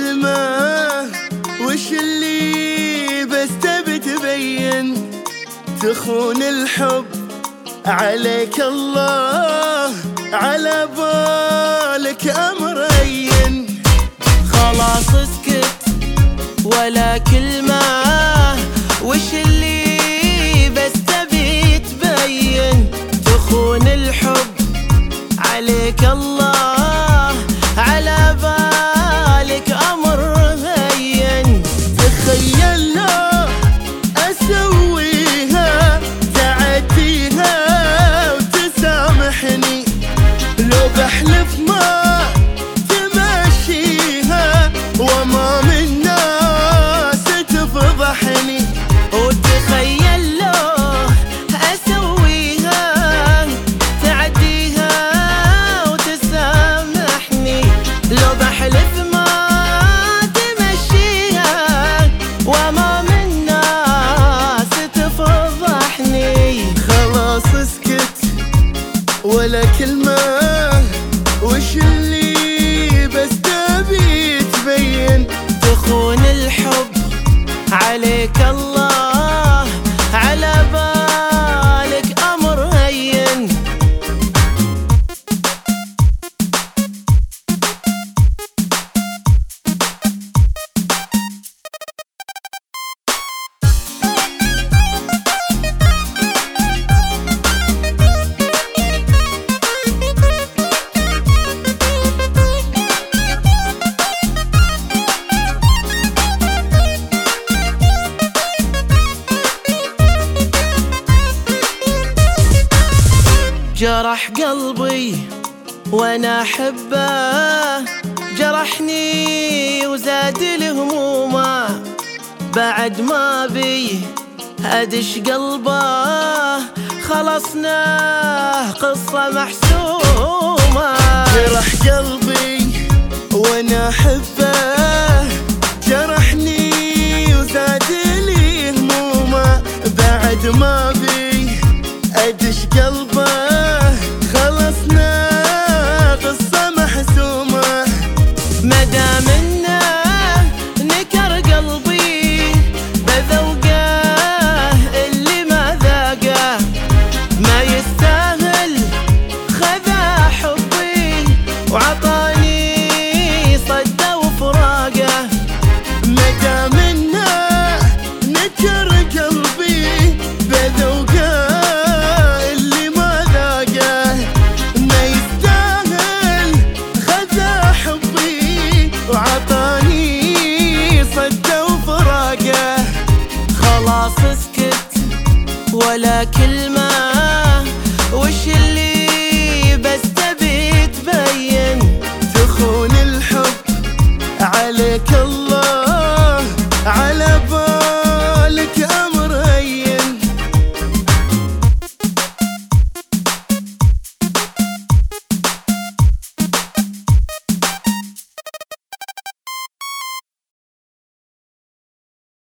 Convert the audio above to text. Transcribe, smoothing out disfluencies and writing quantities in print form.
كلمة وش اللي بس تبي تبين؟ تخون الحب عليك الله، على بالك أمر هين. خلاص اسكت ولا كلمة، وش اللي بس تبي تبين؟ تخون الحب عليك الله، على بالك أمر هين. تخيل لو أسويها تعديها وتسامحني، لو بحلف ما تمشيها وأمام الناس تفضحني. وتخيل لو أسويها تعديها وتسامحني، لو بحلف ما تمشيها وأمام الناس تفضحني. خلاص اسكت ولا كلمة، وش اللي بس تبي تبين؟ تخون الحب عليك الله، على بالك أمر هين. جرح قلبي وانا احبه، جرحني وزاد الهمومه، بعد ما بي ادش قلبه، خلصنا قصه محسومه. جرح قلبي وانا احبه، جرحني وزاد لي همومه، بعد ما بي ادش قلبه، خلصنا قصة محسومة. مدام انه نكر قلبي بذوقه اللي ما ذاقه، ما يستاهل خذا حبي وعطاني صده وفراقه. مدام انه نكر قلبي بذوقه اللي ما ذاقه، ما يستاهل خذا حبي وعطاني صده وفراقه. خلاص اسكت ولا كلمة، وش اللي بس تبي تبين؟ تخون الحب عليك الله،